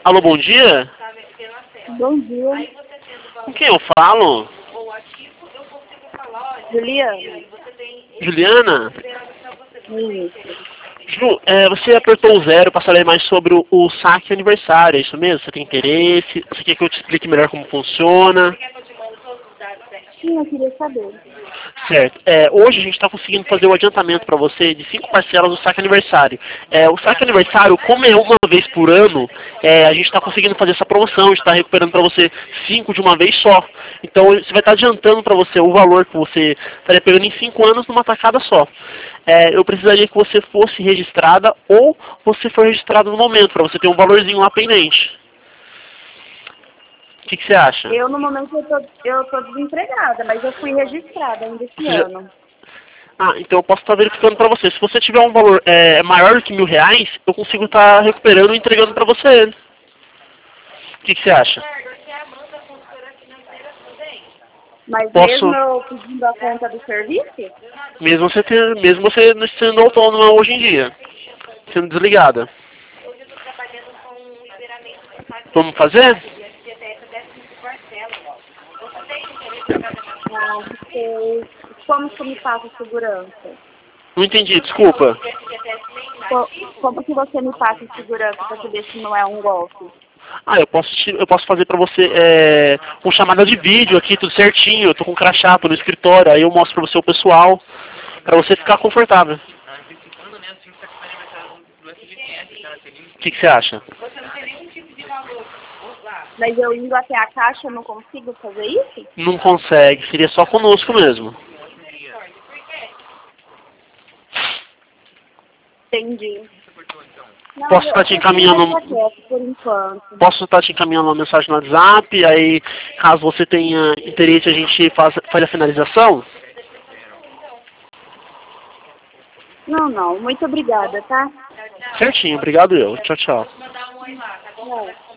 Alô, bom dia? Bom dia. Com quem eu falo? Juliana. Juliana? Isso. Ju, você apertou o 0 para saber mais sobre o saque aniversário, é isso mesmo? Você tem interesse? Você quer que eu te explique melhor como funciona? Sim, eu queria saber. Certo. Hoje a gente está conseguindo fazer o adiantamento para você de 5 parcelas do saque aniversário. O saque aniversário, como é uma vez por ano, a gente está conseguindo fazer essa promoção, a gente está recuperando para você 5 de uma vez só. Então você vai estar adiantando para você o valor que você estaria pegando em 5 anos numa tacada só. Eu precisaria que você fosse registrada ou você for registrado no momento, para você ter um valorzinho lá pendente. O que você acha? Eu, no momento, eu tô desempregada, mas eu fui registrada ainda esse ano. Então eu posso estar verificando para você. Se você tiver um valor maior do que R$ 1.000, eu consigo estar recuperando e entregando para você. O que você acha? Mas Posso, mesmo eu pedindo a conta do serviço? mesmo você não sendo autônoma hoje em dia, sendo desligada. Vamos fazer? Não, porque como que me passa segurança? Não entendi, desculpa. Como que você me passa segurança para saber se não é um golpe? Eu posso fazer pra você com chamada de vídeo aqui, tudo certinho. Eu tô com crachá, tô no escritório, aí eu mostro pra você o pessoal, pra você ficar confortável. O que você acha? Mas eu indo até a caixa, eu não consigo fazer isso? Não consegue, seria só conosco mesmo. Entendi. Não, Posso estar te encaminhando, por enquanto. posso estar te encaminhando uma mensagem no WhatsApp, aí caso você tenha interesse a gente faz a finalização? Não, muito obrigada, tá? Certinho, obrigado eu. Tchau, tchau. Não.